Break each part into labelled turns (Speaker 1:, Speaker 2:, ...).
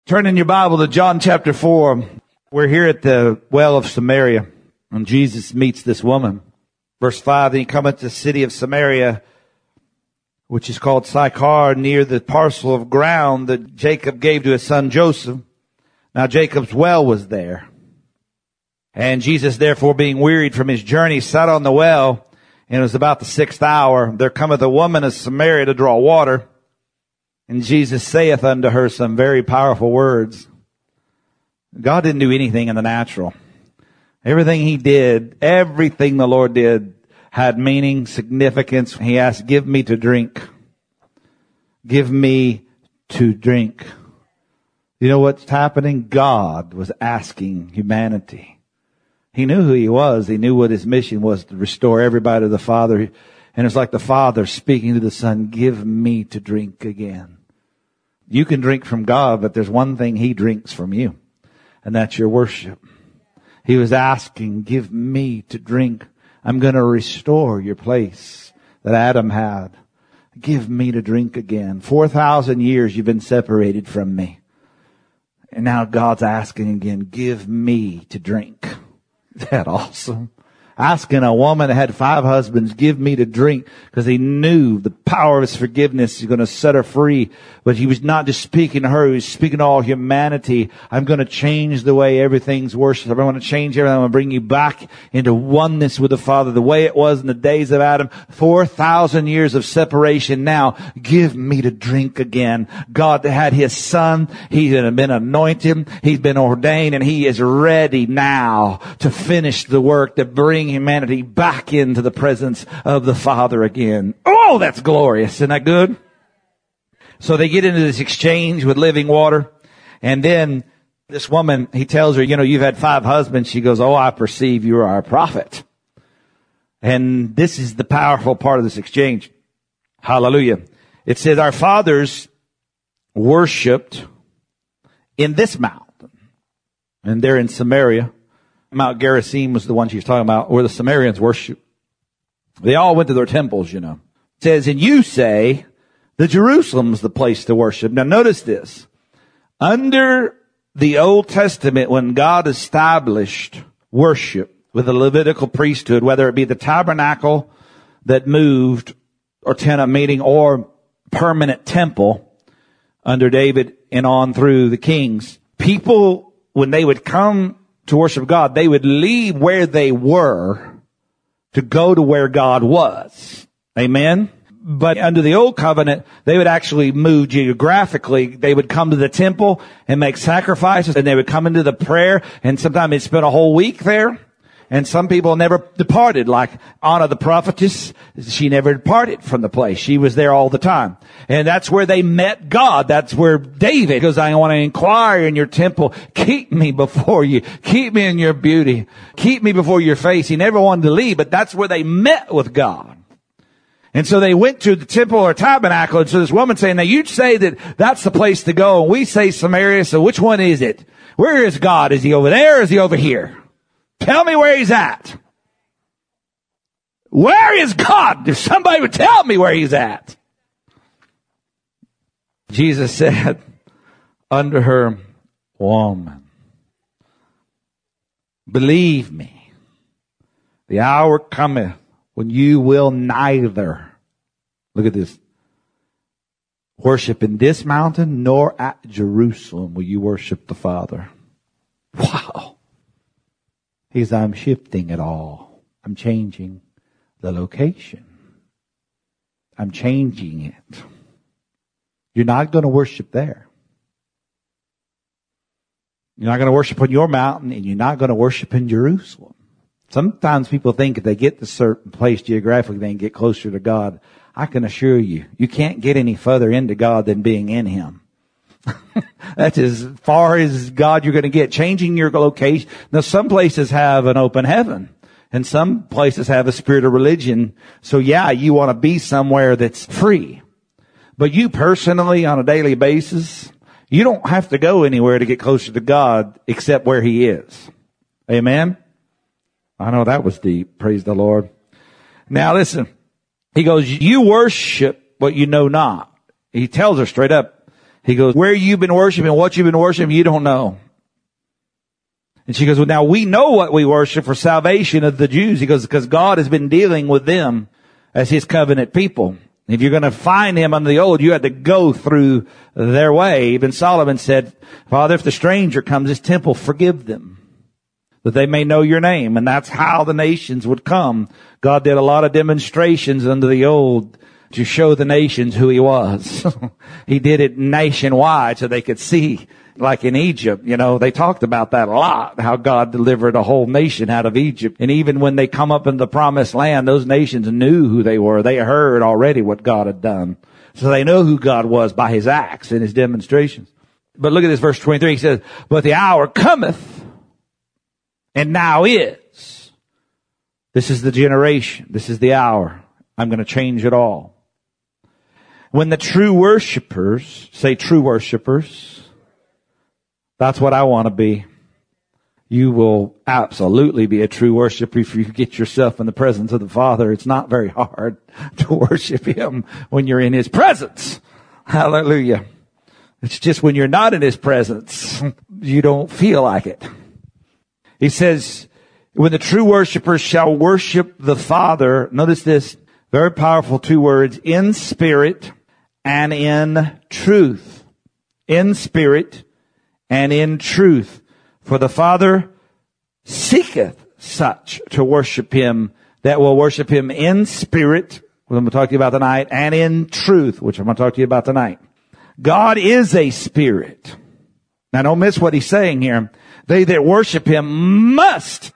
Speaker 1: Turn in your Bible to John chapter 4. We're here at the well of Samaria, and Jesus meets this woman. Verse 5, then he cometh to the city of Samaria, which is called Sychar, near the parcel of ground that Jacob gave to his son Joseph. Now Jacob's well was there. And Jesus, therefore, being wearied from his journey, sat on the well, and it was about the 6th hour. There cometh a woman of Samaria to draw water. And Jesus saith unto her some very powerful words. God didn't do anything in the natural. Everything he did, everything the Lord did had meaning, significance. He asked, give me to drink. Give me to drink. You know what's happening? God was asking humanity. He knew who he was. He knew what his mission was, to restore everybody to the Father. And it's like the Father speaking to the Son, give me to drink again. You can drink from God, but there's one thing he drinks from you, and that's your worship. He was asking, give me to drink. I'm going to restore your place that Adam had. Give me to drink again. 4,000 years you've been separated from me. And now God's asking again, give me to drink. Isn't that awesome? Asking a woman that had 5 husbands, give me to drink, because he knew the power of his forgiveness is going to set her free. But he was not just speaking to her, he was speaking to all humanity. I'm going to change the way everything's worshipped. I'm going to change everything. I'm going to bring you back into oneness with the Father, the way it was in the days of Adam. 4,000 years of separation. Now, give me to drink again. God had his Son. He had been anointed. He's been ordained, and he is ready now to finish the work, to bring humanity back into the presence of the Father again. Oh, that's glorious. Isn't that good? So they get into this exchange with living water. And then this woman, he tells her, you've had 5 husbands. She goes, oh, I perceive you are a prophet. And this is the powerful part of this exchange. Hallelujah. It says, our fathers worshiped in this mountain. And they're in Samaria. Mount Gerizim was the one she was talking about, where the Samaritans worship. They all went to their temples, It says, and you say that Jerusalem's the place to worship. Now notice this. Under the Old Testament, when God established worship with the Levitical priesthood, whether it be the tabernacle that moved, or tent of meeting, or permanent temple under David and on through the kings, people, when they would come to worship God, they would leave where they were to go to where God was. Amen? But under the old covenant, they would actually move geographically. They would come to the temple and make sacrifices, and they would come into the prayer, and sometimes they'd spend a whole week there. And some people never departed, like Anna the prophetess. She never departed from the place. She was there all the time. And that's where they met God. That's where David goes, I want to inquire in your temple. Keep me before you. Keep me in your beauty. Keep me before your face. He never wanted to leave, but that's where they met with God. And so they went to the temple or tabernacle. And so this woman saying, now you say that that's the place to go. And we say Samaria. So which one is it? Where is God? Is he over there or is he over here? Tell me where he's at. Where is God? If somebody would tell me where he's at. Jesus said unto her, woman, believe me, the hour cometh when you will neither, look at this, worship in this mountain, nor at Jerusalem will you worship the Father. Wow. He says, I'm shifting it all. I'm changing the location. I'm changing it. You're not going to worship there. You're not going to worship on your mountain, and you're not going to worship in Jerusalem. Sometimes people think if they get to a certain place geographically, they can get closer to God. I can assure you, you can't get any further into God than being in Him. That's as far as God you're going to get. Changing your location. Now, some places have an open heaven, and some places have a spirit of religion. So yeah, you want to be somewhere that's free. But you personally, on a daily basis, you don't have to go anywhere to get closer to God except where He is. Amen? I know that was deep. Praise the Lord. Now listen. He goes, you worship what you know not. He tells her straight up. He goes, where you've been worshiping, what you've been worshiping, you don't know. And she goes, well, now we know what we worship for salvation of the Jews. He goes, because God has been dealing with them as his covenant people. If you're going to find him under the old, you had to go through their way. Even Solomon said, Father, if the stranger comes to this temple, forgive them, that they may know your name. And that's how the nations would come. God did a lot of demonstrations under the old to show the nations who he was. He did it nationwide so they could see. Like in Egypt, they talked about that a lot, how God delivered a whole nation out of Egypt. And even when they come up in the promised land, those nations knew who they were. They heard already what God had done. So they know who God was by his acts and his demonstrations. But look at this verse 23. He says, but the hour cometh, and now is. This is the generation. This is the hour. I'm going to change it all. When the true worshipers, say true worshipers, that's what I want to be. You will absolutely be a true worshiper if you get yourself in the presence of the Father. It's not very hard to worship him when you're in his presence. Hallelujah. It's just when you're not in his presence, you don't feel like it. He says, when the true worshipers shall worship the Father, notice this, very powerful two words, in spirit and in truth. In spirit and in truth. For the Father seeketh such to worship him that will worship him in spirit, which I'm going to talk to you about tonight, and in truth, which I'm going to talk to you about tonight. God is a spirit. Now don't miss what he's saying here. They that worship him must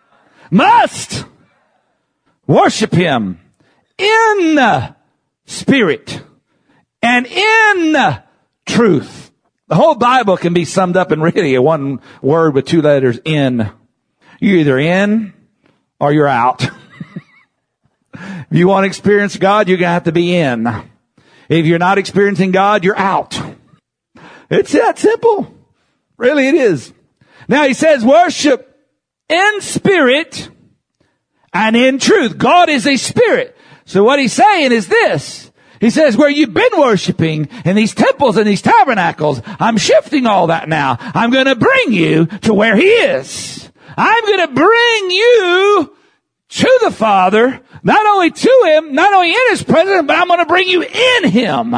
Speaker 1: worship him in spirit and in truth. The whole Bible can be summed up in really one word with two letters, in. You're either in or you're out. If you want to experience God, you're going to have to be in. If you're not experiencing God, you're out. It's that simple. Really, it is. Now he says worship in spirit and in truth. God is a spirit. So what he's saying is this. He says, where you've been worshiping in these temples and these tabernacles, I'm shifting all that now. I'm going to bring you to where he is. I'm going to bring you to the Father, not only to him, not only in his presence, but I'm going to bring you in him.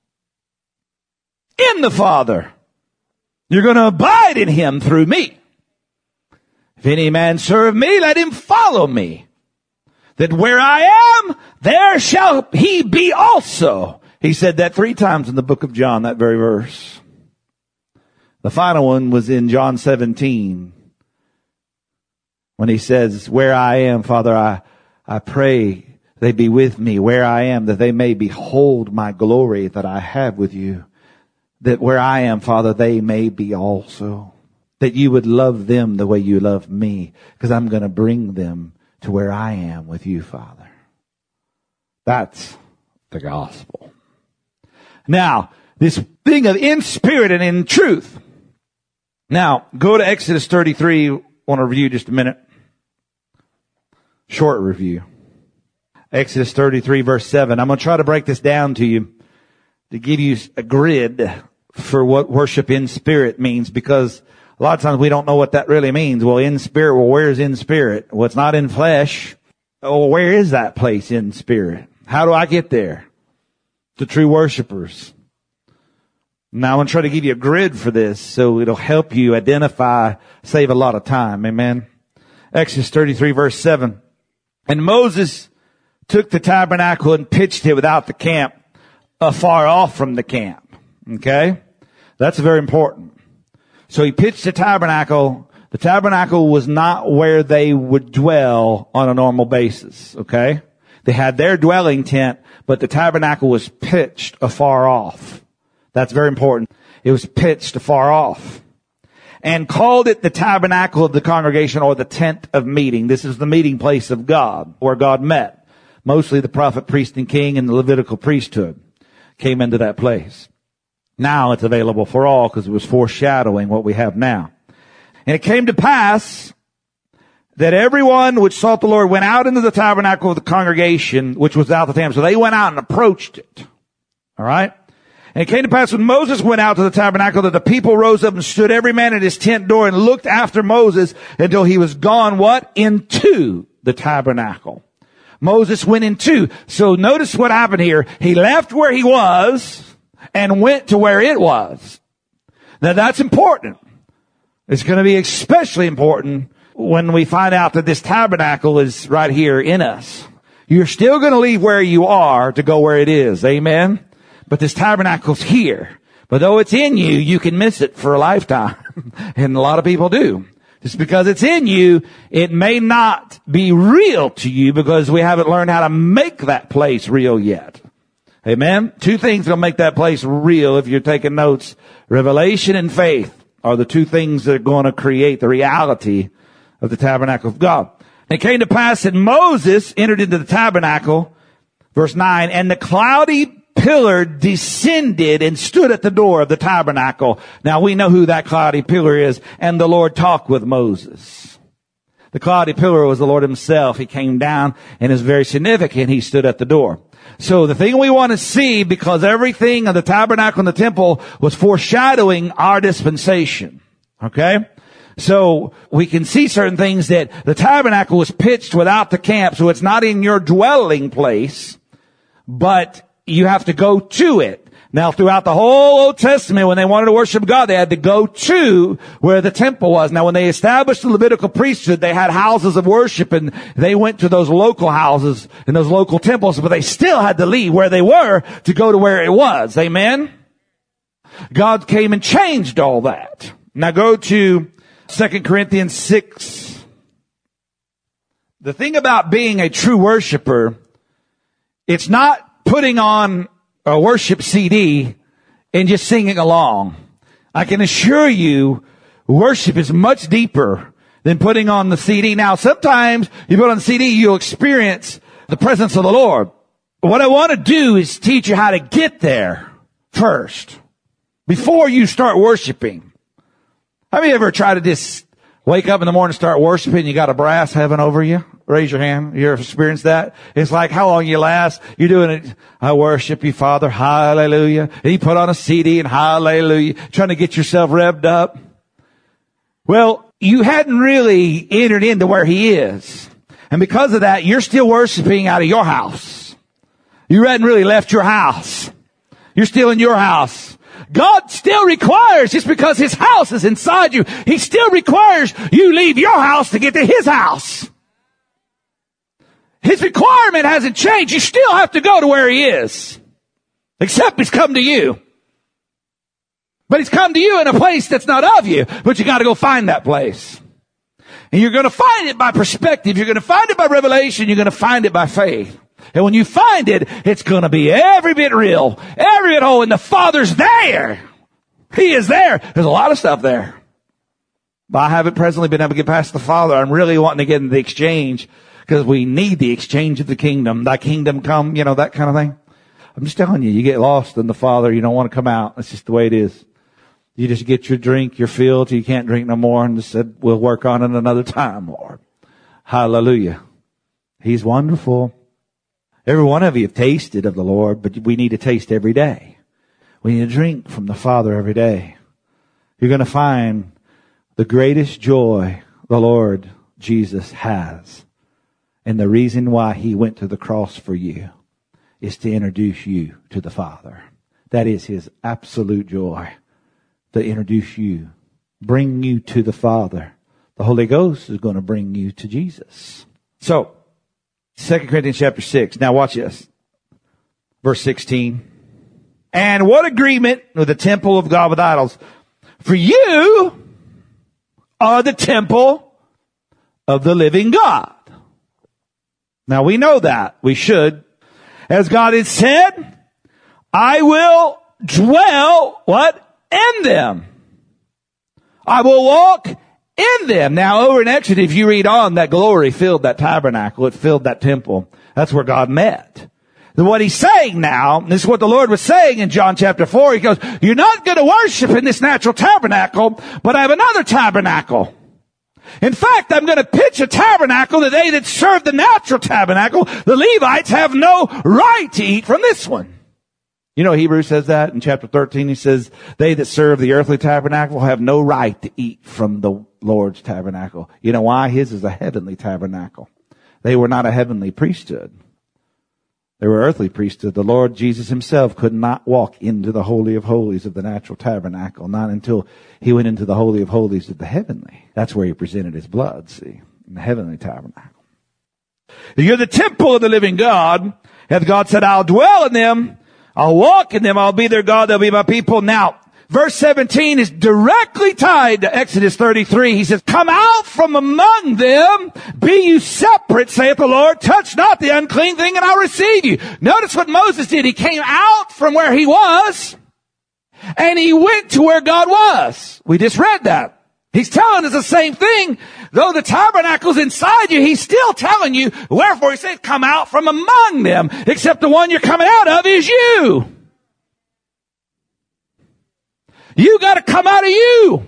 Speaker 1: In the Father. You're going to abide in him through me. If any man serve me, let him follow me. That where I am, there shall he be also. He said that 3 times in the book of John, that very verse. The final one was in John 17. When he says, where I am, Father, I pray they be with me where I am, that they may behold my glory that I have with you. That where I am, Father, they may be also. That you would love them the way you love me. Because I'm going to bring them to where I am with you, Father. That's the gospel. Now, this thing of in spirit and in truth. Now, go to Exodus 33. I want to review just a minute. Short review. Exodus 33 verse 7. I'm going to try to break this down to you to give you a grid for what worship in spirit means, because a lot of times we don't know what that really means. Well, in spirit, well, where's in spirit? Well, it's not in flesh. Oh, where is that place in spirit? How do I get there? To true worshipers. Now, I'm going to try to give you a grid for this so it'll help you identify, save a lot of time. Amen. Exodus 33 verse 7. And Moses took the tabernacle and pitched it without the camp, afar off from the camp. Okay? That's very important. So he pitched the tabernacle. The tabernacle was not where they would dwell on a normal basis. Okay? They had their dwelling tent, but the tabernacle was pitched afar off. That's very important. It was pitched afar off. And called it the tabernacle of the congregation, or the tent of meeting. This is the meeting place of God, where God met. Mostly the prophet, priest, and king, and the Levitical priesthood came into that place. Now it's available for all because it was foreshadowing what we have now. And it came to pass that everyone which sought the Lord went out into the tabernacle of the congregation, which was without the temple. So they went out and approached it. All right? And it came to pass when Moses went out to the tabernacle that the people rose up and stood every man at his tent door and looked after Moses until he was gone, what? Into the tabernacle. Moses went into. So notice what happened here. He left where he was and went to where it was. Now that's important. It's going to be especially important when we find out that this tabernacle is right here in us. You're still going to leave where you are to go where it is. Amen. But this tabernacle's here. But though it's in you, you can miss it for a lifetime. And a lot of people do. Just because it's in you, it may not be real to you because we haven't learned how to make that place real yet. Amen. Two things will make that place real if you're taking notes. Revelation and faith are the two things that are going to create the reality of the tabernacle of God. It came to pass that Moses entered into the tabernacle, verse 9, and the cloudy pillar descended and stood at the door of the tabernacle. Now we know who that cloudy pillar is. And the Lord talked with Moses. The cloudy pillar was the Lord himself. He came down and is very significant. He stood at the door. So the thing we want to see, because everything of the tabernacle and the temple was foreshadowing our dispensation. Okay? So we can see certain things that the tabernacle was pitched without the camp. So it's not in your dwelling place, but you have to go to it. Now, throughout the whole Old Testament, when they wanted to worship God, they had to go to where the temple was. Now, when they established the Levitical priesthood, they had houses of worship, and they went to those local houses and those local temples, but they still had to leave where they were to go to where it was. Amen? God came and changed all that. Now, go to 2 Corinthians 6. The thing about being a true worshiper, it's not putting on a worship CD and just singing along. I can assure you, worship is much deeper than putting on the CD. Now, sometimes you put on the CD, you'll experience the presence of the Lord. What I want to do is teach you how to get there first, before you start worshiping. Have you ever tried to just wake up in the morning and start worshiping and you got a brass heaven over you? Raise your hand. You ever experienced that? It's like how long you last. You're doing it. I worship you, Father. Hallelujah. And you put on a CD and hallelujah. Trying to get yourself revved up. Well, you hadn't really entered into where he is. And because of that, you're still worshiping out of your house. You hadn't really left your house. You're still in your house. God still requires, just because his house is inside you, he still requires you leave your house to get to his house. His requirement hasn't changed. You still have to go to where he is. Except he's come to you. But he's come to you in a place that's not of you. But you got to go find that place. And you're going to find it by perspective. You're going to find it by revelation. You're going to find it by faith. And when you find it, it's going to be every bit real. Every bit whole. And the Father's there. He is there. There's a lot of stuff there. But I haven't presently been able to get past the Father. I'm really wanting to get into the exchange, because we need the exchange of the kingdom. Thy kingdom come, that kind of thing. I'm just telling you, you get lost in the Father. You don't want to come out. That's just the way it is. You just get your drink, your fill till you can't drink no more, and just said, we'll work on it another time, Lord. Hallelujah. He's wonderful. Every one of you have tasted of the Lord, but we need to taste every day. We need to drink from the Father every day. You're going to find the greatest joy the Lord Jesus has. And the reason why he went to the cross for you is to introduce you to the Father. That is his absolute joy, to introduce you, bring you to the Father. The Holy Ghost is going to bring you to Jesus. So, 2 Corinthians chapter 6. Now watch this. Verse 16. And what agreement with the temple of God with idols? For you are the temple of the living God. Now we know that. We should. As God has said, I will dwell, what? In them. I will walk in them. Now over in Exodus, if you read on, that glory filled that tabernacle. It filled that temple. That's where God met. Then what he's saying now, this is what the Lord was saying in John chapter 4. He goes, you're not going to worship in this natural tabernacle, but I have another tabernacle. In fact, I'm going to pitch a tabernacle that they that serve the natural tabernacle, the Levites, have no right to eat from this one. You know, Hebrews says that in chapter 13. He says, they that serve the earthly tabernacle have no right to eat from the Lord's tabernacle. You know why? His is a heavenly tabernacle. They were not a heavenly priesthood. They were earthly priesthood. The Lord Jesus himself could not walk into the Holy of Holies of the natural tabernacle, not until he went into the Holy of Holies of the heavenly. That's where he presented his blood, see, in the heavenly tabernacle. You're the temple of the living God. And God said, I'll dwell in them. I'll walk in them. I'll be their God. They'll be my people. Now, verse 17 is directly tied to Exodus 33. He says, come out from among them. Be you separate, saith the Lord. Touch not the unclean thing, and I'll receive you. Notice what Moses did. He came out from where he was, and he went to where God was. We just read that. He's telling us the same thing. Though the tabernacle's inside you, he's still telling you, wherefore he said, come out from among them, except the one you're coming out of is you. You got to come out of you.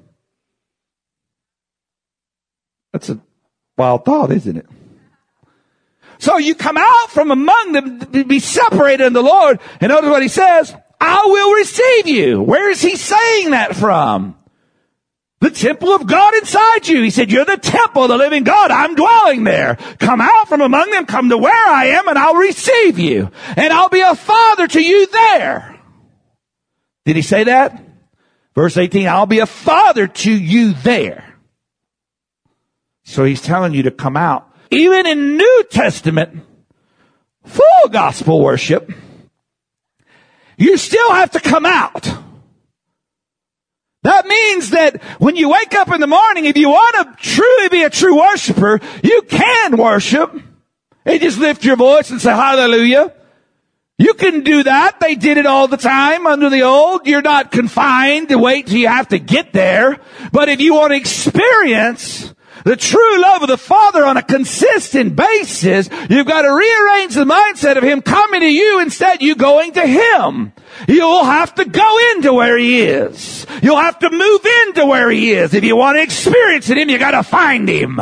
Speaker 1: That's a wild thought, isn't it? So you come out from among them, be separated in the Lord, and notice what he says, I will receive you. Where is he saying that from? The temple of God inside you. He said, you're the temple of the living God. I'm dwelling there. Come out from among them, come to where I am, and I'll receive you. And I'll be a father to you there. Did he say that? Verse 18, I'll be a father to you there. So he's telling you to come out. Even in New Testament, full gospel worship, you still have to come out. That means that when you wake up in the morning, if you want to truly be a true worshiper, you can worship. And just lift your voice and say hallelujah. You can do that. They did it all the time under the old. You're not confined to wait till you have to get there. But if you want to experience the true love of the Father on a consistent basis, you've got to rearrange the mindset of him coming to you instead you going to him. You'll have to go into where he is. You'll have to move into where he is. If you want to experience him, you got to find him.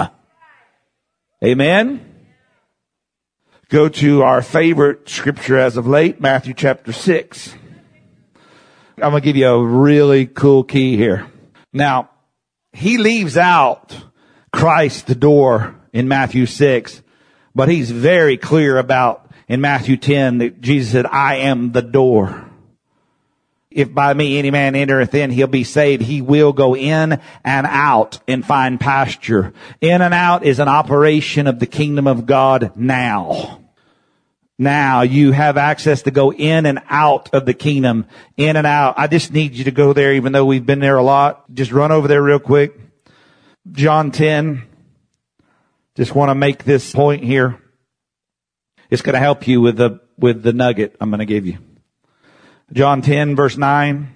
Speaker 1: Amen. Go to our favorite scripture as of late, Matthew chapter 6. I'm going to give you a really cool key here. Now, he leaves out Christ the door in Matthew 6, but he's very clear about in Matthew 10 that Jesus said, I am the door. If by me any man entereth in, he'll be saved. He will go in and out and find pasture. In and out is an operation of the kingdom of God now. Now you have access to go in and out of the kingdom, in and out. I just need you to go there, even though we've been there a lot. Just run over there real quick. John 10. Just want to make this point here. It's going to help you with the nugget I'm going to give you. John 10 verse 9.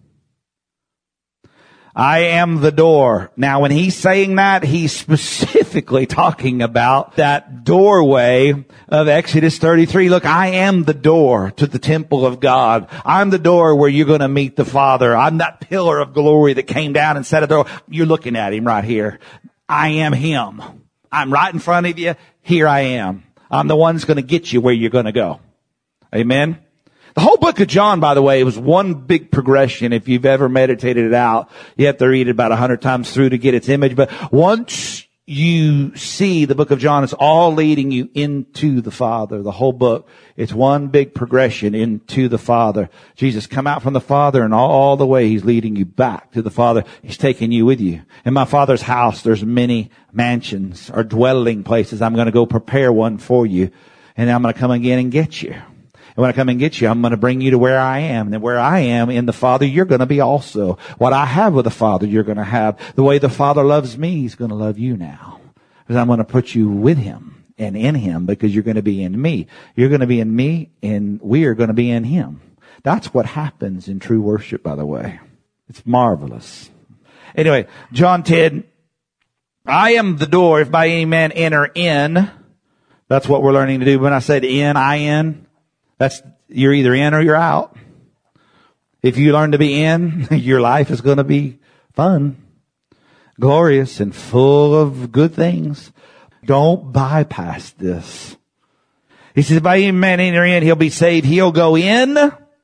Speaker 1: I am the door. Now when he's saying that, he's specifically talking about that doorway of Exodus 33. Look, I am the door to the temple of God. I'm the door where you're going to meet the Father. I'm that pillar of glory that came down and set a door. You're looking at him right here. I am him. I'm right in front of you. Here I am. I'm the one that's going to get you where you're going to go. Amen. The whole book of John, by the way, was one big progression. If you've ever meditated it out, you have to read it about 100 times through to get its image. But once you see the book of John, it's all leading you into the Father. The whole book, it's one big progression into the Father. Jesus come out from the Father, and all the way he's leading you back to the Father. He's taking you with you. In my Father's house, there's many mansions or dwelling places. I'm going to go prepare one for you, and I'm going to come again and get you. And when I come and get you, I'm going to bring you to where I am. And where I am in the Father, you're going to be also. What I have with the Father, you're going to have. The way the Father loves me, he's going to love you now. Because I'm going to put you with him and in him, because you're going to be in me. You're going to be in me, and we are going to be in him. That's what happens in true worship, by the way. It's marvelous. Anyway, John 10, I am the door. If by any man enter in, that's what we're learning to do. When I said in, you're either in or you're out. If you learn to be in, your life is going to be fun, glorious, and full of good things. Don't bypass this. He says, by any man enter in, he'll be saved. He'll go in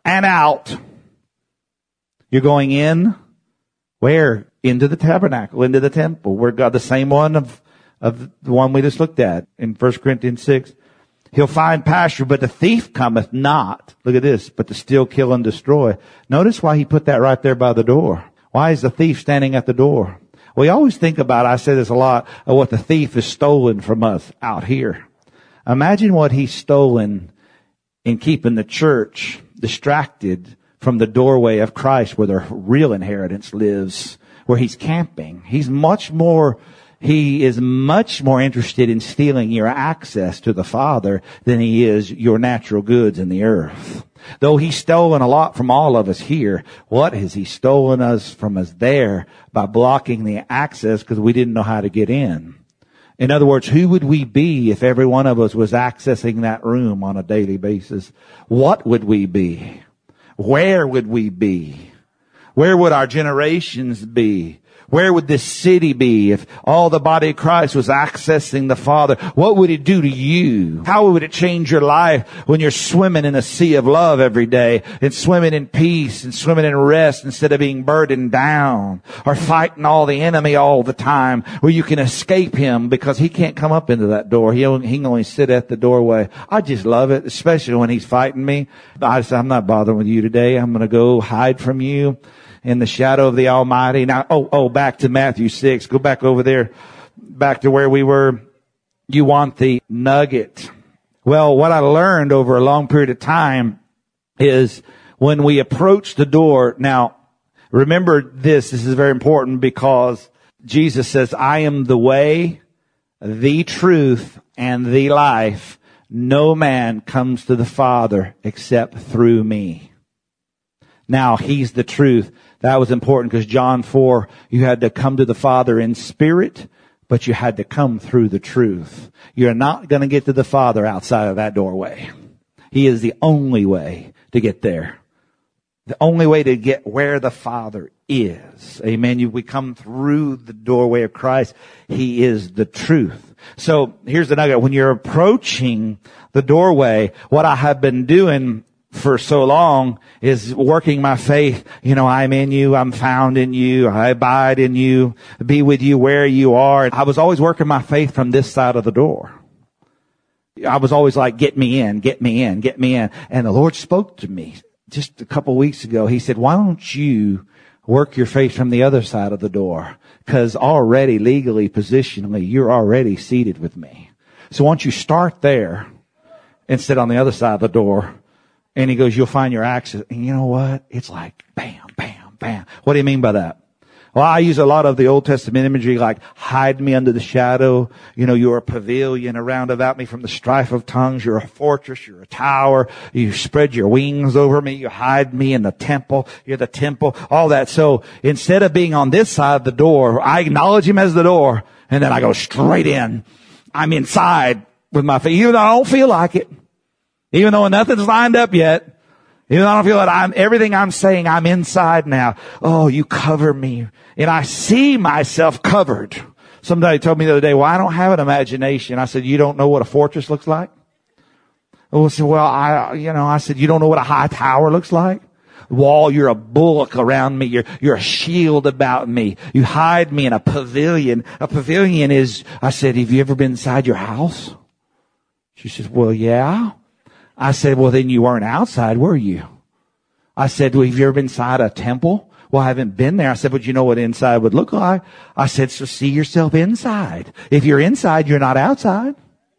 Speaker 1: and out. You're going in, where? Into the tabernacle, into the temple, where God, the same one of the one we just looked at in 1 Corinthians 6. He'll find pasture, but the thief cometh not. Look at this, but to steal, kill, and destroy. Notice why he put that right there by the door. Why is the thief standing at the door? We always think about, I say this a lot, of what the thief has stolen from us out here. Imagine what he's stolen in keeping the church distracted from the doorway of Christ where the real inheritance lives, where he's camping. He is much more interested in stealing your access to the Father than he is your natural goods in the earth. Though he's stolen a lot from all of us here, what has he stolen us from us there by blocking the access because we didn't know how to get in? In other words, who would we be if every one of us was accessing that room on a daily basis? What would we be? Where would we be? Where would our generations be? Where would this city be if all the body of Christ was accessing the Father? What would it do to you? How would it change your life when you're swimming in a sea of love every day and swimming in peace and swimming in rest instead of being burdened down or fighting all the enemy all the time, where you can escape him because he can't come up into that door. He can only sit at the doorway. I just love it, especially when he's fighting me. I say, I'm not bothering with you today. I'm going to go hide from you in the shadow of the Almighty. Now, back to Matthew 6. Go back over there, back to where we were. You want the nugget. Well, what I learned over a long period of time is when we approach the door. Now, remember this is very important because Jesus says, I am the way, the truth, and the life. No man comes to the Father except through me. Now, he's the truth. That was important because John 4, you had to come to the Father in spirit, but you had to come through the truth. You're not going to get to the Father outside of that doorway. He is the only way to get there. The only way to get where the Father is. Amen. We come through the doorway of Christ. He is the truth. So here's the nugget. When you're approaching the doorway, what I have been doing for so long is working my faith. I'm in you. I'm found in you. I abide in you. Be with you where you are. I was always working my faith from this side of the door. I was always like, get me in, get me in, get me in. And the Lord spoke to me just a couple weeks ago. He said, why don't you work your faith from the other side of the door? Because already legally, positionally, you're already seated with me. So why don't you start there and sit on the other side of the door? And he goes, you'll find your access. And you know what? It's like bam, bam, bam. What do you mean by that? Well, I use a lot of the Old Testament imagery like hide me under the shadow. You're a pavilion around about me from the strife of tongues. You're a fortress. You're a tower. You spread your wings over me. You hide me in the temple. You're the temple. All that. So instead of being on this side of the door, I acknowledge him as the door and then I go straight in. I'm inside with my faith, even though I don't feel like it. Even though nothing's lined up yet, even though I don't feel that everything I'm saying, I'm inside now. Oh, you cover me. And I see myself covered. Somebody told me the other day, well, I don't have an imagination. I said, you don't know what a fortress looks like? Oh, so, well, I said, you don't know what a high tower looks like? Wall, you're a bulwark around me. You're a shield about me. You hide me in a pavilion. A pavilion is, I said, have you ever been inside your house? She says, well, yeah. I said, well, then you weren't outside, were you? I said, well, have you ever been inside a temple? Well, I haven't been there. I said, but you know what inside would look like? I said, so see yourself inside. If you're inside, you're not outside.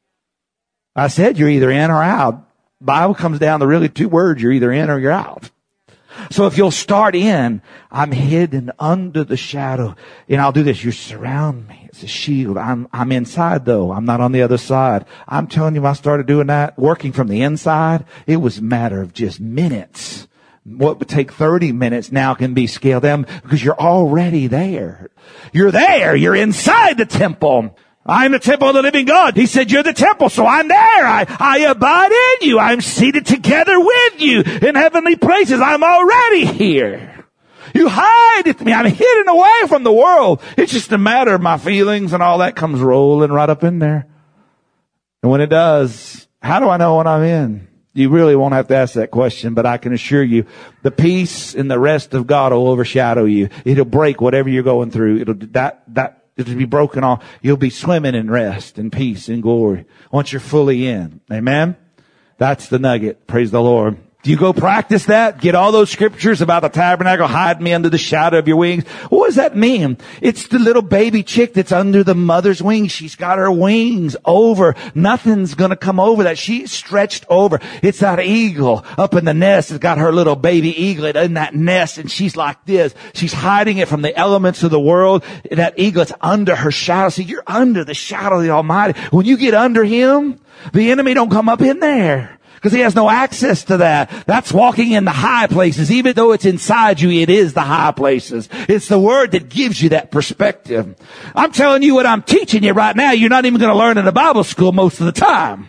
Speaker 1: I said, you're either in or out. Bible comes down to really two words. You're either in or you're out. So if you'll start in, I'm hidden under the shadow. And I'll do this. You surround me. It's a shield. I'm inside though. I'm not on the other side. I'm telling you, when I started doing that, working from the inside, it was a matter of just minutes. What would take 30 minutes now can be scaled down because you're already there. You're there. You're inside the temple. I'm the temple of the living God. He said, you're the temple, so I'm there. I abide in you. I'm seated together with you in heavenly places. I'm already here. You hide it from me. I'm hidden away from the world. It's just a matter of my feelings and all that comes rolling right up in there. And when it does, how do I know when I'm in? You really won't have to ask that question, but I can assure you the peace and the rest of God will overshadow you. It'll break whatever you're going through. It'll be broken off. You'll be swimming in rest and peace and glory once you're fully in. Amen? That's the nugget. Praise the Lord. Do you go practice that? Get all those scriptures about the tabernacle, hide me under the shadow of your wings. What does that mean? It's the little baby chick that's under the mother's wings. She's got her wings over. Nothing's gonna come over that. She's stretched over. It's that eagle up in the nest. It's got her little baby eaglet in that nest, and she's like this. She's hiding it from the elements of the world. That eaglet's under her shadow. See, you're under the shadow of the Almighty. When you get under Him, the enemy don't come up in there. Because he has no access to that. That's walking in the high places. Even though it's inside you, it is the high places. It's the Word that gives you that perspective. I'm telling you what I'm teaching you right now. You're not even going to learn in a Bible school most of the time.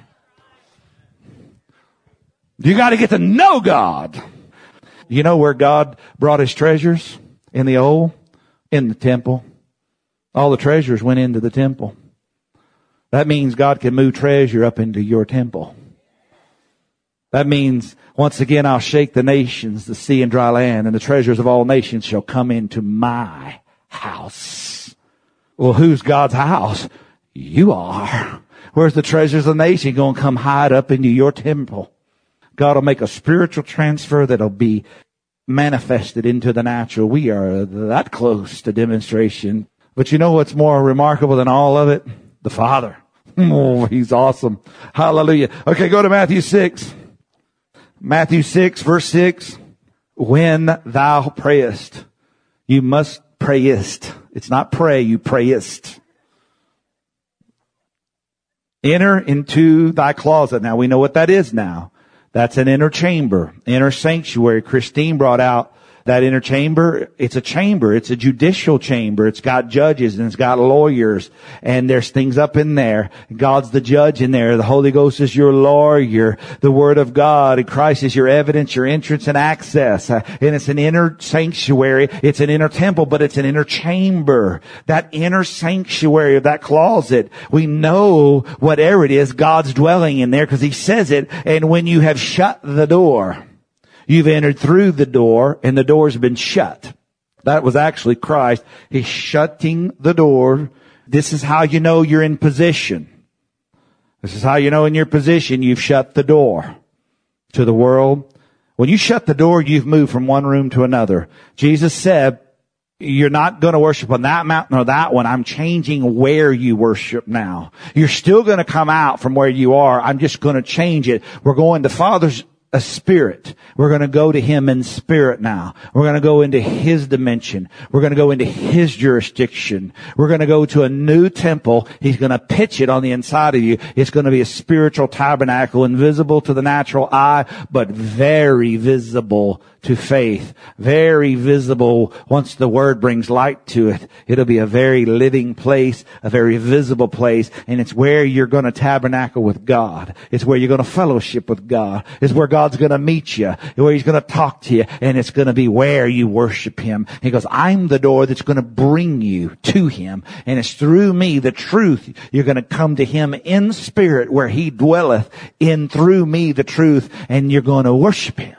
Speaker 1: You got to get to know God. You know where God brought His treasures in the old? In the temple. All the treasures went into the temple. That means God can move treasure up into your temple. That means, once again, I'll shake the nations, the sea and dry land, and the treasures of all nations shall come into my house. Well, who's God's house? You are. Where's the treasures of the nation going to come hide up into your temple? God will make a spiritual transfer that'll be manifested into the natural. We are that close to demonstration. But you know what's more remarkable than all of it? The Father. Oh, He's awesome. Hallelujah. Okay, go to Matthew 6. Matthew 6, verse 6. When thou prayest, you must prayest. It's not pray, you prayest. Enter into thy closet. Now we know what that is now. That's an inner chamber, inner sanctuary. Christine brought out that inner chamber. It's a chamber. It's a judicial chamber. It's got judges and it's got lawyers, and there's things up in there. God's the judge in there. The Holy Ghost is your lawyer. The Word of God and Christ is your evidence, your entrance and access. And it's an inner sanctuary. It's an inner temple, but it's an inner chamber. That inner sanctuary of that closet, we know whatever it is, God's dwelling in there because He says it. And when you have shut the door, you've entered through the door, and the door's been shut. That was actually Christ. He's shutting the door. This is how you know you're in position. This is how you know in your position you've shut the door to the world. When you shut the door, you've moved from one room to another. Jesus said, you're not going to worship on that mountain or that one. I'm changing where you worship now. You're still going to come out from where you are. I'm just going to change it. We're going to Father's a spirit. We're going to go to Him in spirit now. We're going to go into His dimension. We're going to go into His jurisdiction. We're going to go to a new temple. He's going to pitch it on the inside of you. It's going to be a spiritual tabernacle, invisible to the natural eye, but very visible to faith. Very visible once the Word brings light to it. It'll be a very living place, a very visible place, and it's where you're going to tabernacle with God. It's where you're going to fellowship with God. It's where God's going to meet you, where He's going to talk to you, and it's going to be where you worship Him. He goes, I'm the door that's going to bring you to Him, and it's through me, the truth. You're going to come to Him in spirit where He dwelleth, in through me, the truth, and you're going to worship Him.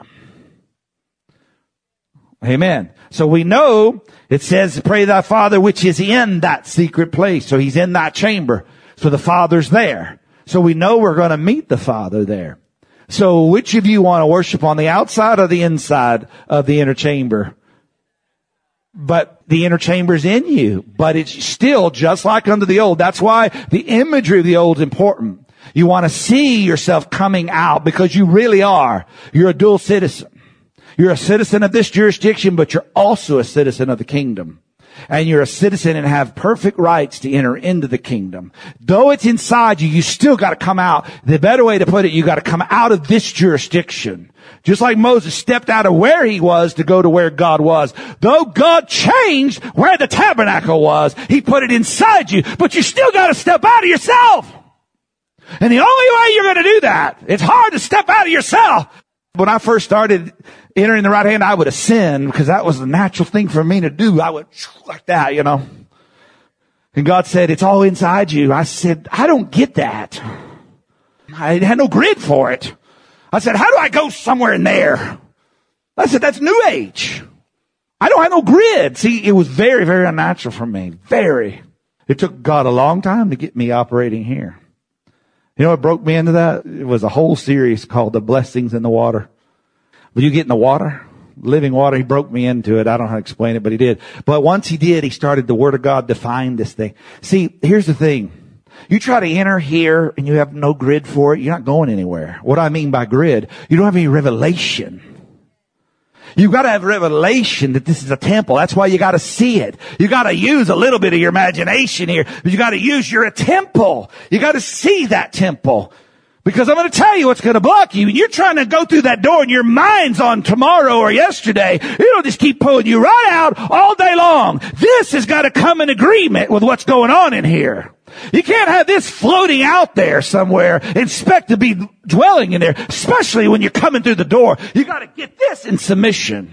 Speaker 1: Amen. So we know it says, pray thy Father which is in that secret place. So He's in that chamber. So the Father's there. So we know we're going to meet the Father there. So which of you want to worship on the outside or the inside of the inner chamber? But the inner chamber's in you. But it's still just like under the old. That's why the imagery of the old is important. You want to see yourself coming out because you really are. You're a dual citizen. You're a citizen of this jurisdiction, but you're also a citizen of the kingdom. And you're a citizen and have perfect rights to enter into the kingdom. Though it's inside you, you still got to come out. The better way to put it, you got to come out of this jurisdiction. Just like Moses stepped out of where he was to go to where God was. Though God changed where the tabernacle was, He put it inside you, but you still got to step out of yourself. And the only way you're going to do that, it's hard to step out of yourself. When I first started entering the right hand, I would ascend because that was the natural thing for me to do. I would like that, you know. And God said, it's all inside you. I said, I don't get that. I had no grid for it. I said, how do I go somewhere in there? I said, that's New Age. I don't have no grid. See, it was very, very unnatural for me. Very. It took God a long time to get me operating here. You know what broke me into that? It was a whole series called The Blessings in the Water. When you get in the water, living water, he broke me into it. I don't know how to explain it, but he did. But once he did, he started the Word of God define this thing. See, here's the thing. You try to enter here and you have no grid for it, you're not going anywhere. What I mean by grid, you don't have any revelation. You've got to have revelation that this is a temple. That's why you got to see it. You got to use a little bit of your imagination here, but you got to use you're a temple. You got to see that temple. Because I'm going to tell you what's going to block you. And you're trying to go through that door and your mind's on tomorrow or yesterday. It'll just keep pulling you right out all day long. This has got to come in agreement with what's going on in here. You can't have this floating out there somewhere and expect to be dwelling in there, especially when you're coming through the door. You got to get this in submission.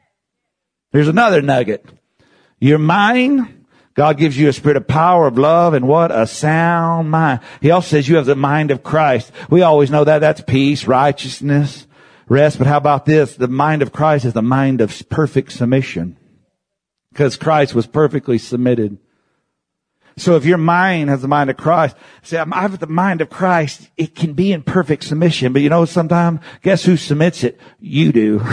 Speaker 1: Here's another nugget. Your mind, God gives you a spirit of power, of love, and what? A sound mind. He also says you have the mind of Christ. We always know that. That's peace, righteousness, rest. But how about this? The mind of Christ is the mind of perfect submission. Because Christ was perfectly submitted. So if your mind has the mind of Christ, say, I have the mind of Christ, it can be in perfect submission. But you know, sometimes, guess who submits it? You do.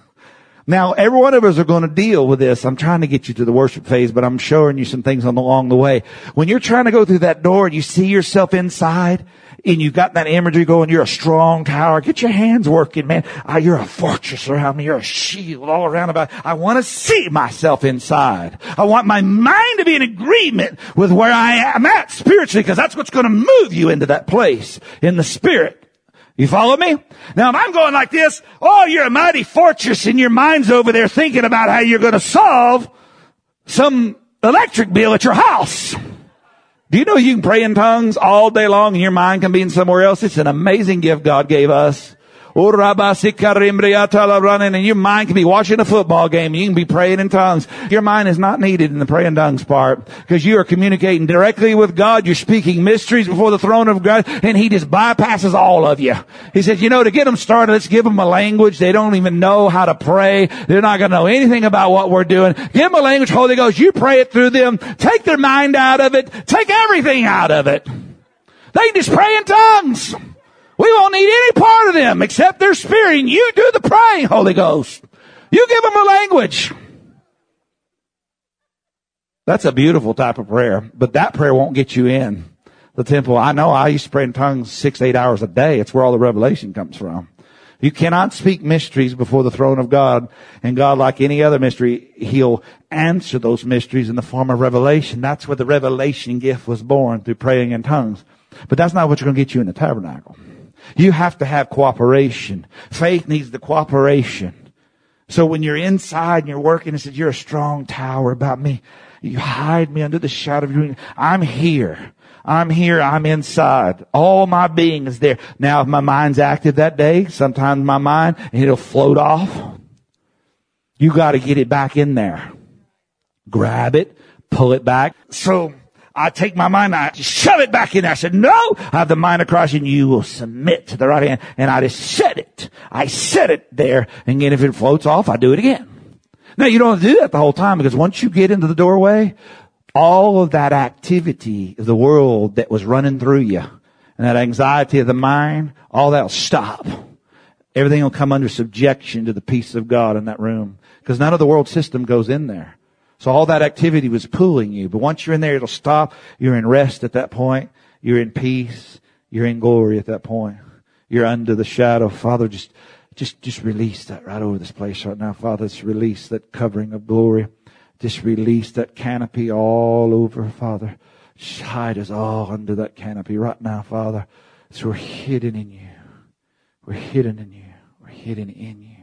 Speaker 1: Now, every one of us are going to deal with this. I'm trying to get you to the worship phase, but I'm showing you some things along the way. When you're trying to go through that door and you see yourself inside, and you've got that imagery going, you're a strong tower. Get your hands working, man. You're a fortress around me. You're a shield all around about. I want to see myself inside. I want my mind to be in agreement with where I am at spiritually, because that's what's going to move you into that place in the spirit. You follow me? Now, if I'm going like this, oh, you're a mighty fortress, and your mind's over there thinking about how you're going to solve some electric bill at your house. Do you know you can pray in tongues all day long and your mind can be in somewhere else? It's an amazing gift God gave us. And your mind can be watching a football game and you can be praying in tongues. Your mind is not needed in the praying tongues part, because you are communicating directly with God. You're speaking mysteries before the throne of God, and He just bypasses all of you. He says, you know, to get them started, let's give them a language. They don't even know how to pray. They're not going to know anything about what we're doing. Give them a language, Holy Ghost. You pray it through them. Take their mind out of it. Take everything out of it. They can just pray in tongues. We won't need any part of them except their spirit. And you do the praying, Holy Ghost. You give them a language. That's a beautiful type of prayer. But that prayer won't get you in the temple. I know I used to pray in tongues 6-8 hours a day. It's where all the revelation comes from. You cannot speak mysteries before the throne of God. And God, like any other mystery, He'll answer those mysteries in the form of revelation. That's where the revelation gift was born, through praying in tongues. But that's not what you're going to get you in the tabernacle. You have to have cooperation. Faith needs the cooperation. So when you're inside and you're working, it says, you're a strong tower about me. You hide me under the shadow of your wings. I'm here. I'm here. I'm inside. All my being is there. Now, if my mind's active that day, sometimes my mind, and it'll float off. You got to get it back in there. Grab it, pull it back. So I take my mind, I shove it back in there. I said, no, I have the mind of Christ, and you will submit to the right hand. And I just set it. I set it there. And again, if it floats off, I do it again. Now, you don't have to do that the whole time, because once you get into the doorway, all of that activity of the world that was running through you, and that anxiety of the mind, all that will stop. Everything will come under subjection to the peace of God in that room, because none of the world system goes in there. So all that activity was pulling you. But once you're in there, it'll stop. You're in rest at that point. You're in peace. You're in glory at that point. You're under the shadow. Father, just release that right over this place right now. Father, just release that covering of glory. Just release that canopy all over, Father. Just hide us all under that canopy right now, Father. So we're hidden in you. We're hidden in you. We're hidden in you.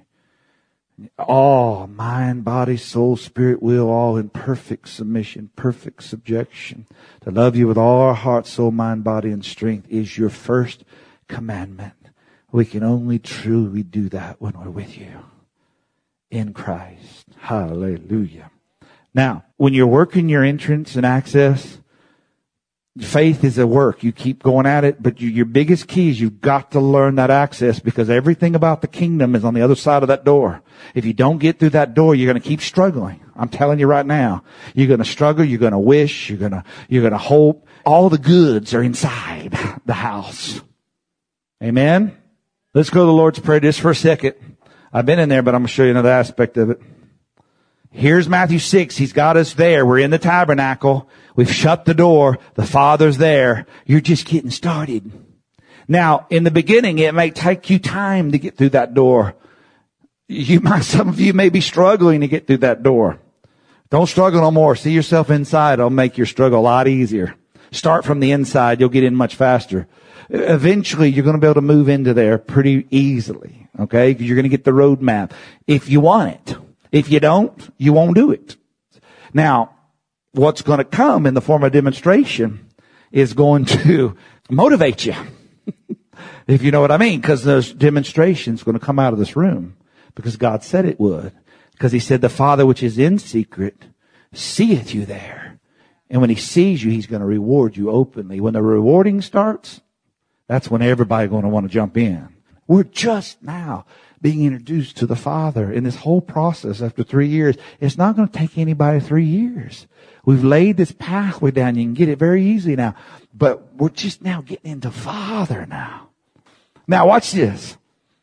Speaker 1: All, mind, body, soul, spirit, will, all in perfect submission, perfect subjection. To love you with all our heart, soul, mind, body, and strength is your first commandment. We can only truly do that when we're with you in Christ. Hallelujah. Now, when you're working your entrance and access, Faith is a work. You keep going at it, but your biggest key is you've got to learn that access, because everything about the kingdom is on the other side of that door. If you don't get through that door, you're going to keep struggling. I'm telling you right now. You're going to struggle. You're going to wish. You're going to hope. All the goods are inside the house. Amen? Let's go to the Lord's Prayer just for a second. I've been in there, but I'm going to show you another aspect of it. Here's Matthew 6. He's got us there. We're in the tabernacle. We've shut the door. The Father's there. You're just getting started. Now, in the beginning, it may take you time to get through that door. Some of you may be struggling to get through that door. Don't struggle no more. See yourself inside. It'll make your struggle a lot easier. Start from the inside. You'll get in much faster. Eventually, you're going to be able to move into there pretty easily. Okay? You're going to get the roadmap if you want it. If you don't, you won't do it. Now, what's going to come in the form of demonstration is going to motivate you. If you know what I mean, because those demonstrations going to come out of this room because God said it would. Because he said, the Father which is in secret seeth you there. And when he sees you, he's going to reward you openly. When the rewarding starts, that's when everybody's going to want to jump in. We're just now being introduced to the Father in this whole process after 3 years. It's not going to take anybody 3 years. We've laid this pathway down. You can get it very easily now. But we're just now getting into Father now. Now watch this.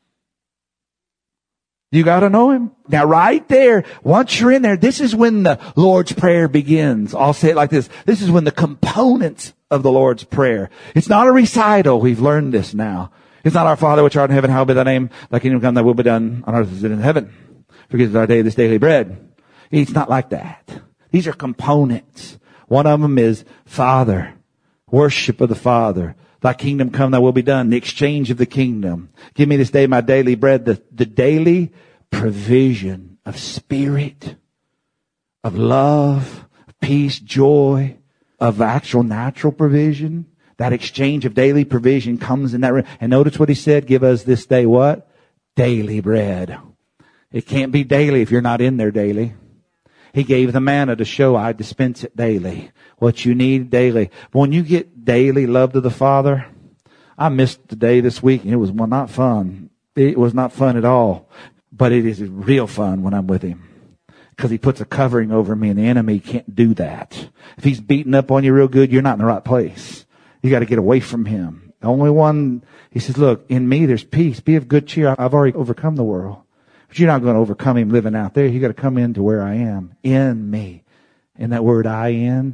Speaker 1: You got to know him. Now right there, once you're in there, this is when the Lord's Prayer begins. I'll say it like this. This is when the components of the Lord's Prayer. It's not a recital. We've learned this now. It's not our Father which art in heaven, hallowed be thy name. Thy kingdom come, thy will be done on earth as it is in heaven. Forgive us our day this daily bread. It's not like that. These are components. One of them is Father, worship of the Father. Thy kingdom come, thy will be done. The exchange of the kingdom. Give me this day my daily bread. The daily provision of spirit, of love, of peace, joy, of actual natural provision. That exchange of daily provision comes in that room. And notice what he said. Give us this day what? Daily bread. It can't be daily if you're not in there daily. He gave the manna to show I dispense it daily. What you need daily. When you get daily love to the Father, I missed the day this week and it was not fun. It was not fun at all. But it is real fun when I'm with him. Because he puts a covering over me and the enemy can't do that. If he's beating up on you real good, you're not in the right place. You got to get away from him. The only one, he says, look, in me there's peace. Be of good cheer. I've already overcome the world. But you're not going to overcome him living out there. You got to come into where I am. In me. And that word in.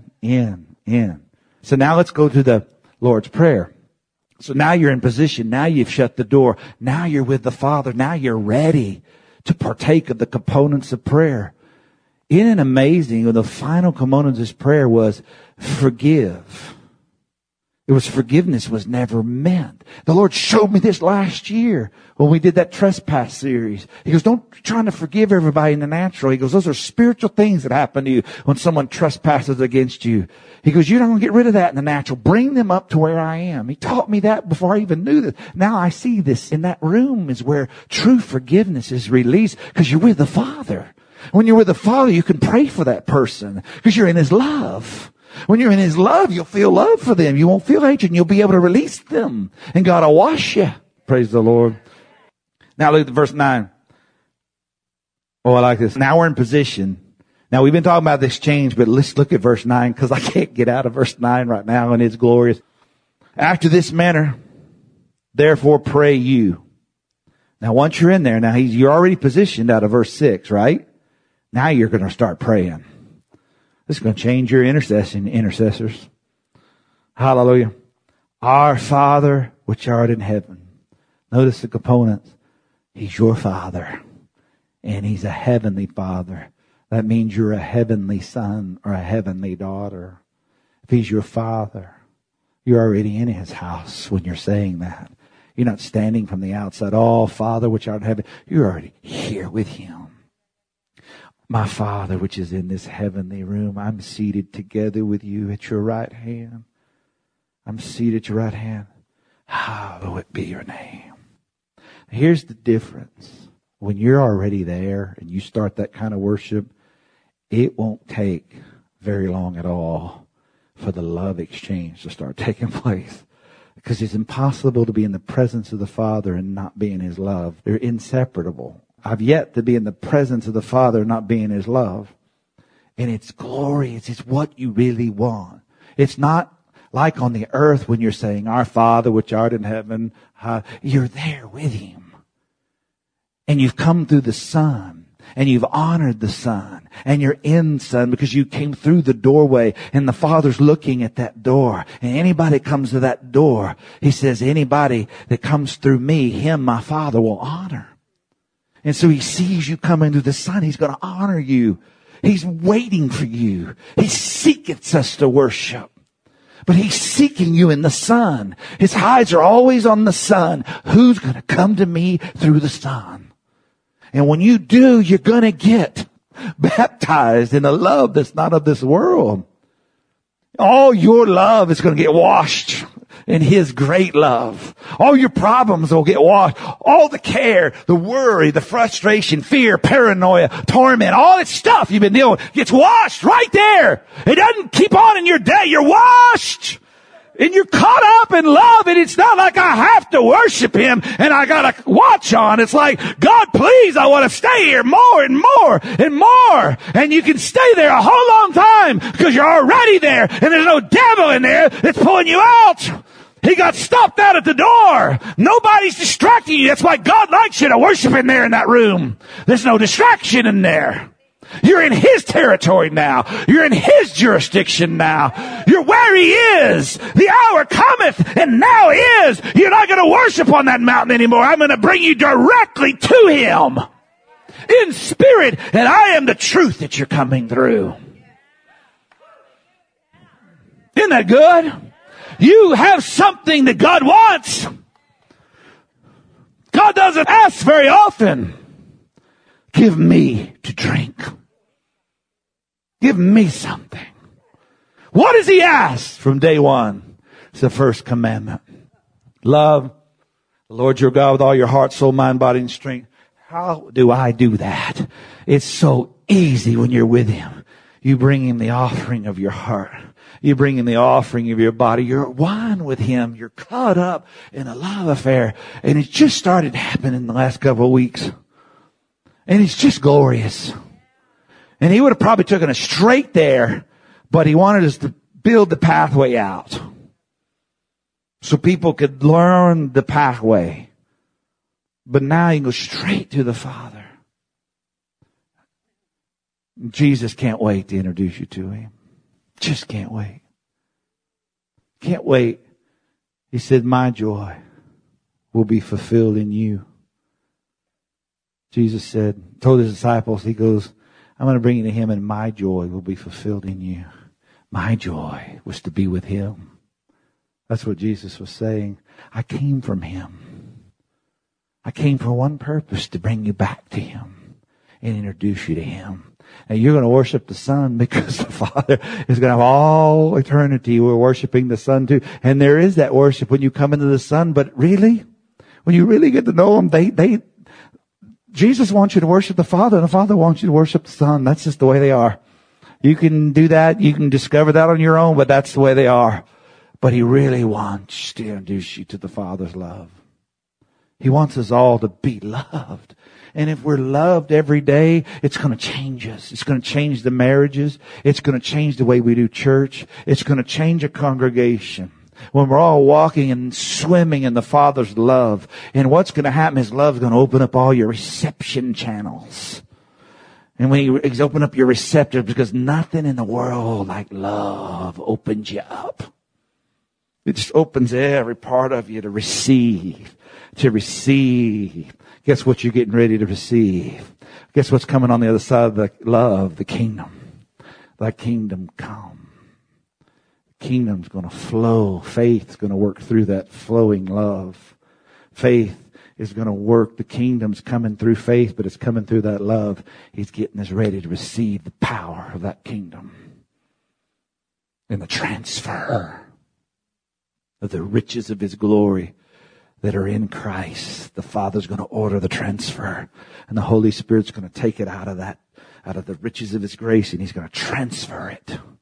Speaker 1: So now let's go to the Lord's Prayer. So now you're in position. Now you've shut the door. Now you're with the Father. Now you're ready to partake of the components of prayer. Isn't it amazing? The final component of this prayer was forgive. It was forgiveness was never meant. The Lord showed me this last year when we did that trespass series. He goes, don't try to forgive everybody in the natural. He goes, those are spiritual things that happen to you when someone trespasses against you. He goes, you're not going to get rid of that in the natural. Bring them up to where I am. He taught me that before I even knew this. Now I see this. In that room is where true forgiveness is released because you're with the Father. When you're with the Father, you can pray for that person because you're in His love. When you're in His love, you'll feel love for them. You won't feel hatred and you'll be able to release them. And God will wash you. Praise the Lord. Now look at verse 9. Oh, I like this. Now we're in position. Now we've been talking about this change, but let's look at verse 9 because I can't get out of verse 9 right now and it's glorious. After this manner, therefore pray you. Now once you're in there, now you're already positioned out of verse 6, right? Now you're going to start praying. This is going to change your intercessors. Hallelujah. Our Father, which art in heaven. Notice the components. He's your Father. And He's a heavenly Father. That means you're a heavenly son or a heavenly daughter. If He's your Father, you're already in His house when you're saying that. You're not standing from the outside. Oh, Father, which art in heaven. You're already here with Him. My Father, which is in this heavenly room, I'm seated together with you at your right hand. I'm seated at your right hand. Hallowed be your name. Here's the difference. When you're already there and you start that kind of worship, it won't take very long at all for the love exchange to start taking place. Because it's impossible to be in the presence of the Father and not be in His love. They're inseparable. I've yet to be in the presence of the Father and not be in His love. And it's glorious. It's what you really want. It's not like on the earth when you're saying, Our Father which art in heaven. You're there with Him. And you've come through the Son. And you've honored the Son. And you're in Son because you came through the doorway. And the Father's looking at that door. And anybody that comes to that door, He says, anybody that comes through me, him my Father will honor. And so He sees you coming through the Son. He's going to honor you. He's waiting for you. He seeketh us to worship. But He's seeking you in the Son. His eyes are always on the Son. Who's going to come to me through the Son? And when you do, you're going to get baptized in a love that's not of this world. All your love is going to get washed in His great love. All your problems will get washed. All the care, the worry, the frustration, fear, paranoia, torment, all that stuff you've been dealing with gets washed right there. It doesn't keep on in your day. You're washed. And you're caught up in love, and it's not like I have to worship Him and I got a watch on. It's like, God, please, I want to stay here more and more and more. And you can stay there a whole long time because you're already there, and there's no devil in there that's pulling you out. He got stopped out at the door. Nobody's distracting you. That's why God likes you to worship in there in that room. There's no distraction in there. You're in His territory now. You're in His jurisdiction now. You're where He is. The hour cometh, and now is. You're not going to worship on that mountain anymore. I'm going to bring you directly to Him in spirit, and I am the truth that you're coming through. Isn't that good? You have something that God wants. God doesn't ask very often. Give me to drink. Give me something. What does He ask from day one? It's the first commandment. Love the Lord your God with all your heart, soul, mind, body, and strength. How do I do that? It's so easy when you're with Him. You bring Him the offering of your heart. You bring Him the offering of your body. You're one with Him. You're caught up in a love affair. And it's just started happening in the last couple of weeks. And it's just glorious. And He would have probably taken us straight there, but He wanted us to build the pathway out so people could learn the pathway. But now you can go straight to the Father. Jesus can't wait to introduce you to Him. Just can't wait. Can't wait. He said, my joy will be fulfilled in you. Jesus told His disciples, He goes, I'm going to bring you to Him, and my joy will be fulfilled in you. My joy was to be with Him. That's what Jesus was saying. I came from Him. I came for one purpose, to bring you back to Him and introduce you to Him. And you're going to worship the Son because the Father is going to have all eternity. We're worshiping the Son too. And there is that worship when you come into the Son. But really, when you really get to know Him, Jesus wants you to worship the Father, and the Father wants you to worship the Son. That's just the way they are. You can do that. You can discover that on your own, but that's the way they are. But He really wants to introduce you to the Father's love. He wants us all to be loved. And if we're loved every day, it's going to change us. It's going to change the marriages. It's going to change the way we do church. It's going to change a congregation. When we're all walking and swimming in the Father's love. And what's going to happen is love's going to open up all your reception channels. And when He's open up your receptors, because nothing in the world like love opens you up. It just opens every part of you to receive. To receive. Guess what you're getting ready to receive? Guess what's coming on the other side of the love? The kingdom. Thy kingdom come. Kingdom's going to flow. Faith's going to work through that flowing love. Faith is going to work. The kingdom's coming through faith, but it's coming through that love. He's getting us ready to receive the power of that kingdom. And the transfer of the riches of His glory that are in Christ. The Father's going to order the transfer. And the Holy Spirit's going to take it out of the riches of His grace, and He's going to transfer it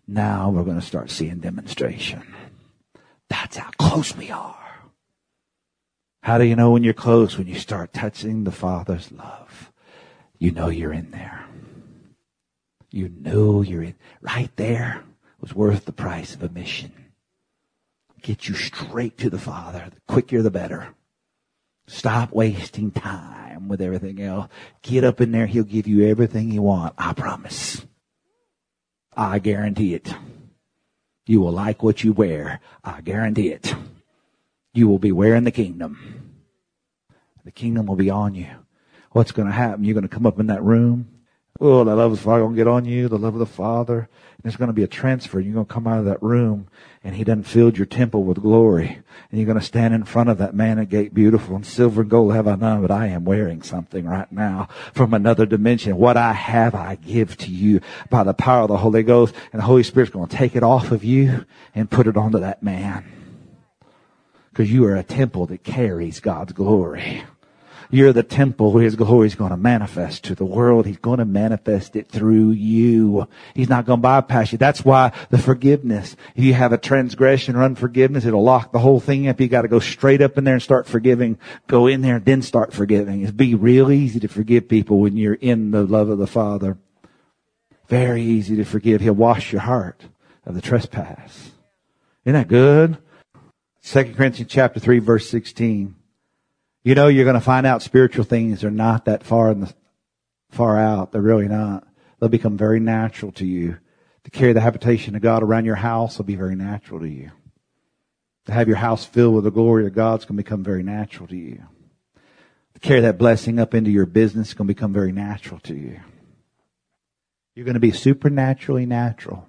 Speaker 1: Now we're going to start seeing demonstration. That's how close we are. How do you know when you're close? When you start touching the Father's love. You know you're in there. You know you're in. Right there was worth the price of admission. Get you straight to the Father. The quicker the better. Stop wasting time with everything else. Get up in there. He'll give you everything you want. I promise. I guarantee it. You will like what you wear. I guarantee it. You will be wearing the kingdom. The kingdom will be on you. What's going to happen? You're going to come up in that room. Oh, the love of the Father going to get on you. The love of the Father. And there's going to be a transfer. You're going to come out of that room and he done filled your temple with glory. And you're going to stand in front of that man at gate beautiful. And silver and gold have I none, but I am wearing something right now from another dimension. What I have, I give to you by the power of the Holy Ghost. And the Holy Spirit's going to take it off of you and put it onto that man. Because you are a temple that carries God's glory. You're the temple where His glory is going to manifest to the world. He's going to manifest it through you. He's not going to bypass you. That's why the forgiveness. If you have a transgression or unforgiveness, it'll lock the whole thing up. You got to go straight up in there and start forgiving. Go in there and then start forgiving. It'd be real easy to forgive people when you're in the love of the Father. Very easy to forgive. He'll wash your heart of the trespass. Isn't that good? 2 Corinthians chapter 3, verse 16. You know you're going to find out spiritual things are not that far out. They're really not. They'll become very natural to you. To carry the habitation of God around your house will be very natural to you. To have your house filled with the glory of God is going to become very natural to you. To carry that blessing up into your business is going to become very natural to you. You're going to be supernaturally natural.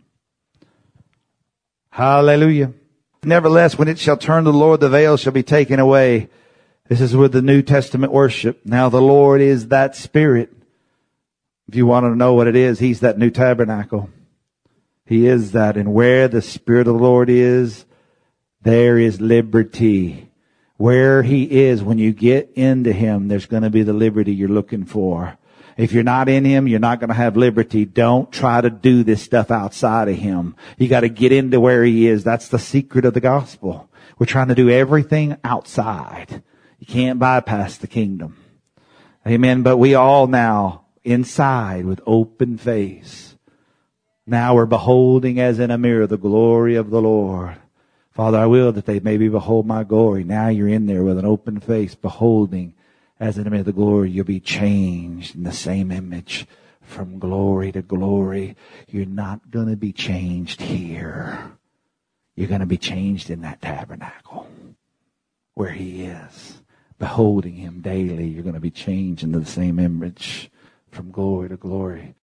Speaker 1: Hallelujah. Nevertheless, when it shall turn to the Lord, the veil shall be taken away. This is with the New Testament worship. Now the Lord is that Spirit. If you want to know what it is, He's that new tabernacle. He is that. And where the Spirit of the Lord is, there is liberty. Where He is, when you get into Him, there's going to be the liberty you're looking for. If you're not in Him, you're not going to have liberty. Don't try to do this stuff outside of Him. You got to get into where He is. That's the secret of the gospel. We're trying to do everything outside. You can't bypass the kingdom. Amen. But we all now inside with open face. Now we're beholding as in a mirror the glory of the Lord. Father, I will that they maybe behold my glory. Now you're in there with an open face, beholding as in a mirror the glory. You'll be changed in the same image from glory to glory. You're not going to be changed here. You're going to be changed in that tabernacle where He is. Beholding Him daily, you're going to be changed into the same image from glory to glory.